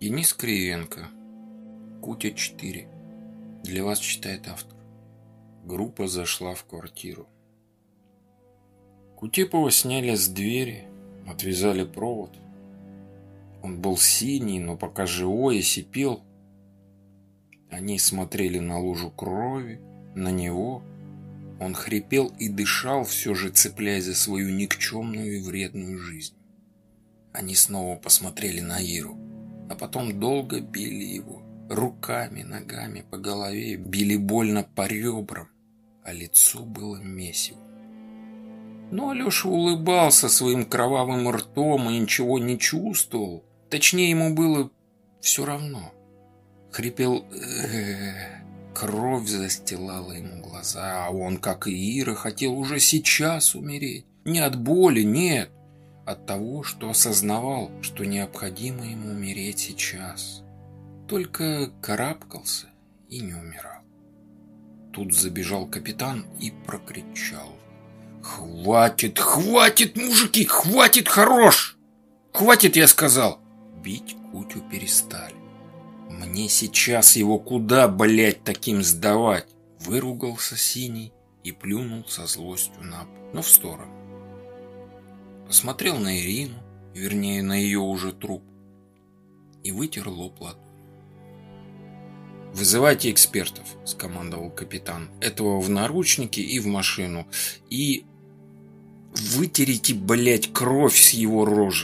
Денис Кривенко. Кутя 4. Для вас читает автор. Группа зашла в квартиру. Кутепова сняли с двери, отвязали провод. Он был синий, но пока живой и сипел. Они смотрели на лужу крови, на него. Он хрипел и дышал, все же цепляясь за свою никчемную и вредную жизнь. Они снова посмотрели на Иру, а потом долго били его. Руками, ногами по голове, били больно по ребрам, а лицо было месиво. Но Алеша улыбался своим кровавым ртом и ничего не чувствовал. Точнее, ему было все равно. Хрипел кровь застилала ему глаза, а он, как и Ира, хотел уже сейчас умереть. Не от боли, нет, от того, что осознавал, что необходимо ему умереть сейчас. Только карабкался и не умирал. Тут забежал капитан и прокричал: «Хватит, хватит, мужики, хватит, хорош! Хватит, я сказал!» Бить Кутю перестали. «Мне сейчас его куда, блядь, таким сдавать?» Выругался Синий и плюнул со злостью на пол, но в сторону. Посмотрел на Ирину, вернее, на ее уже труп, и вытер лоб ладонью. «Вызывайте экспертов», — скомандовал капитан. «Этого в наручники и в машину. И вытерите, блядь, кровь с его рожи».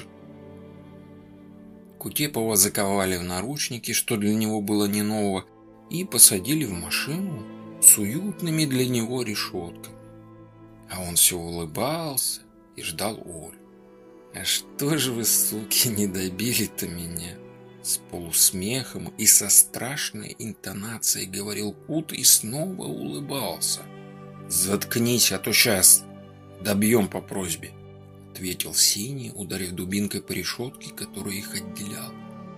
Кутепова заковали в наручники, что для него было не ново, и посадили в машину с уютными для него решетками. А он все улыбался и ждал Олю. «А что же вы, суки, не добили-то меня?» С полусмехом и со страшной интонацией говорил Кут и снова улыбался. «Заткнись, а то сейчас добьем по просьбе», — ответил Синий, ударив дубинкой по решетке, которая их отделяла.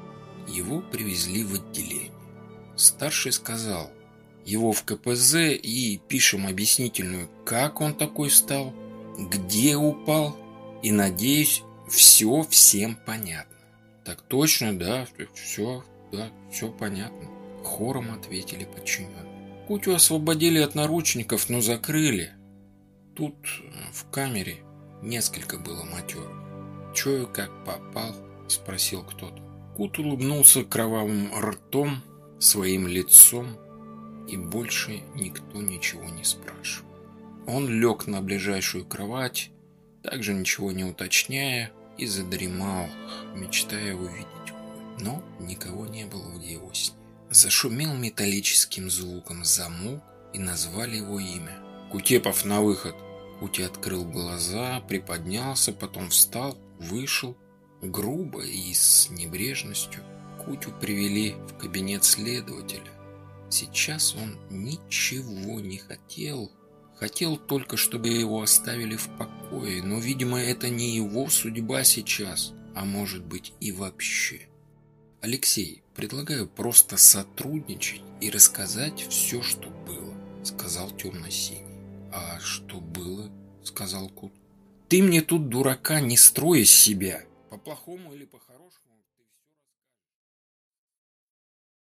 Его привезли в отделение. Старший сказал: «Его в КПЗ и пишем объяснительную, как он такой стал, где упал, и, надеюсь, все всем понятно». «Так точно, да, все понятно», — хором ответили подчиненные. Кутю освободили от наручников, но закрыли. Тут в камере несколько было матерых. «Чё и как попал?» — спросил кто-то. Кут улыбнулся кровавым ртом, своим лицом, и больше никто ничего не спрашивал. Он лег на ближайшую кровать, также ничего не уточняя, и задремал, мечтая увидеть Олю. Но никого не было в его сне. Зашумел металлическим звуком замок, и назвали его имя. «Кутепов, на выход!» Кутя открыл глаза, приподнялся, потом встал, вышел. Грубо и с небрежностью Кутю привели в кабинет следователя. Сейчас он ничего не хотел. Хотел только, чтобы его оставили в покое, но, видимо, это не его судьба сейчас, а может быть и вообще. «Алексей, предлагаю просто сотрудничать и рассказать все, что было», — сказал темно-синий. «А что было?» — сказал Кут. «Ты мне тут, дурака, не строй из себя. По-плохому или по-хорошему?»